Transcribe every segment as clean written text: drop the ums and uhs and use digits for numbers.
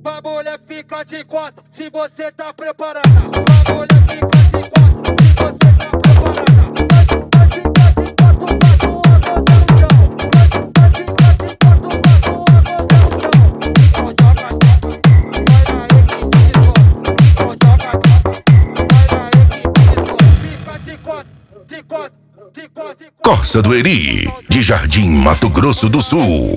Pra mulher fica de quatro, se você tá preparada. Pra mulher fica de quatro, se você tá preparada. Vai ficar de quatro, bate uma coisa no chão. Vai ficar de quatro, bate uma coisa no chão. Então joga, vai na equipe de som. Então joga, vai na equipe de som. Fica de quatro, de quatro, de quatro. Corsa do Eri, de Jardim, Mato Grosso do Sul.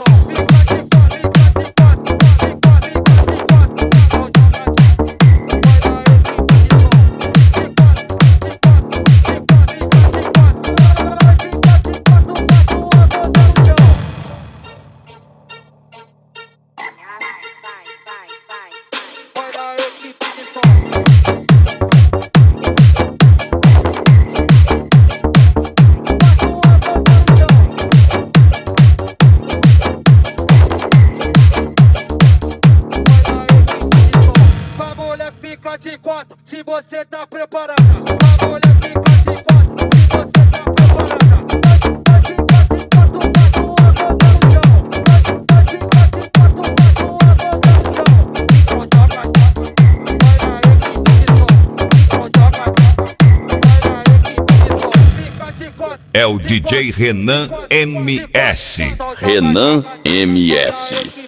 Fica de quatro, se você tá preparada. A mulher fica de quatro, se você tá preparada. Vai ficar de quatro, bate uma coisa no chão. Vai ficar de quatro, bate uma coisa no chão. Então joga, vai na equipe de som. Então joga, vai na equipe de som. Fica de quatro. É o DJ Renan MS. Renan MS.